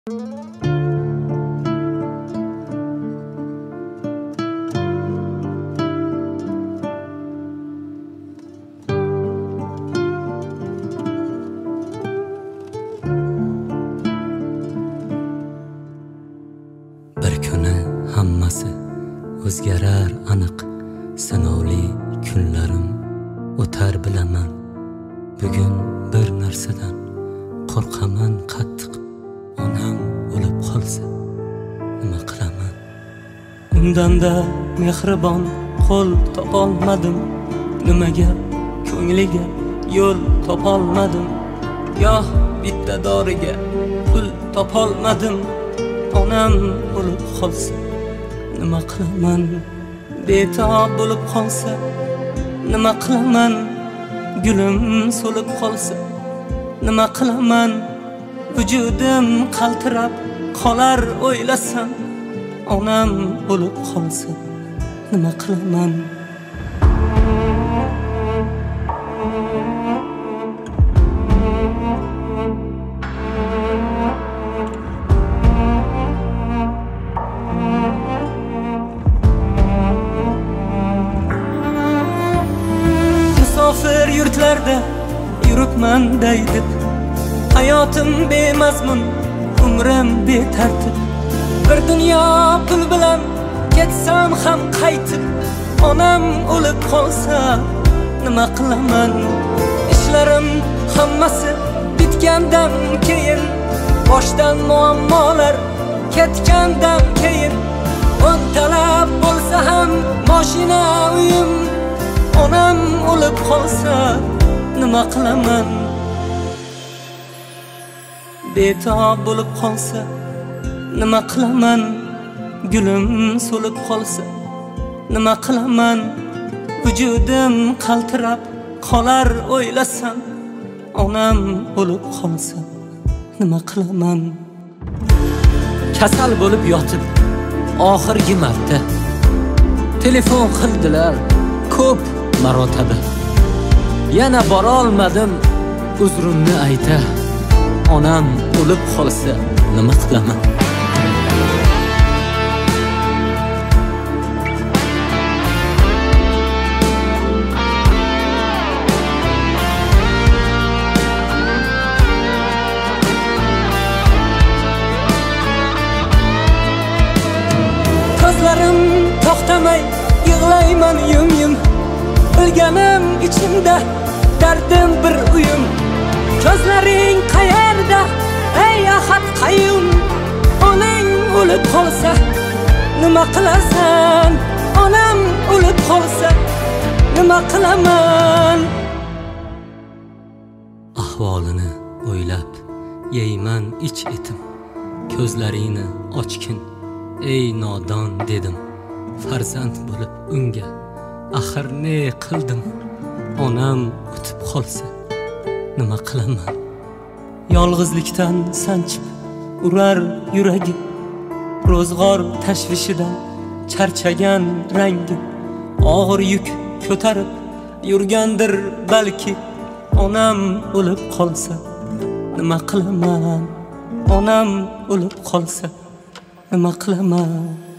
Bir kuni hammasi o'zgarar aniq, sinovli kunlarim o'tar bilaman. Bugun bir narsadan qo'rqaman qattiq, onam o'lib qolsa nima qilaman? Undanda mehribon qo'l topolmadim, nimaga ko'ngliga yo'l topolmadim. Yo'q bitta doriga pul topolmadim. Onam o'lib qolsa nima qilaman? Betob bo'lib qolsa nima qilaman? Gulim so'lib qolsa nima qilaman? Vujudim qaltirab qolar o'ylasam, onam o'lib qolsa nima qilaman? Musofir yurtlarda yuribman deydi, hayotim bemazmun, umrim betartib. Bir dunyo pul bilan ketsam ham qaytib, onam o'lib qolsa nima qilaman? Ishlarim hammasi bitgandan keyin, boshdan muammolar ketgandan keyin, o'ntalab bo'lsa ham mashina uyim, onam o'lib qolsa nima qilaman? Betob bo'lib qolsa nima qilaman? Gulim so'lib qolsa nima qilaman? Vujudim qaltirab qolar o'ylasam, onam o'lib qolsa nima qilaman? Kasal bo'lib yotib oxirgi marta telefon qildilar ko'p marotaba. Yana bora olmadim uzrimni ayta. Onam o'lib qolsa nima qilaman? Ko'zlarim to'xtamay yig'layman yum-yum, bilganim ichimda dardim bir uyum. Ko'zlaring qayerda ey ahad qayyum? Onang o'lib qolsa nima qilasan? Onam o'lib qolsa nima qilaman? Ahvolini o'ylab yeyman ich-etim, ko'zlaringni ochgin ey nodon dedim. Farzand bo'lib unga axir ne qildim? Onam o'tib qolsa nima qilaman? Yolg'izlikdan sanchib urar yuragim, ro'zg'or tashvishidan charchagan rangim. Og'ir yuk ko'tarib yurgandir balki, onam o'lib qolsa nima qilaman? Onam o'lib qolsa nima qilaman?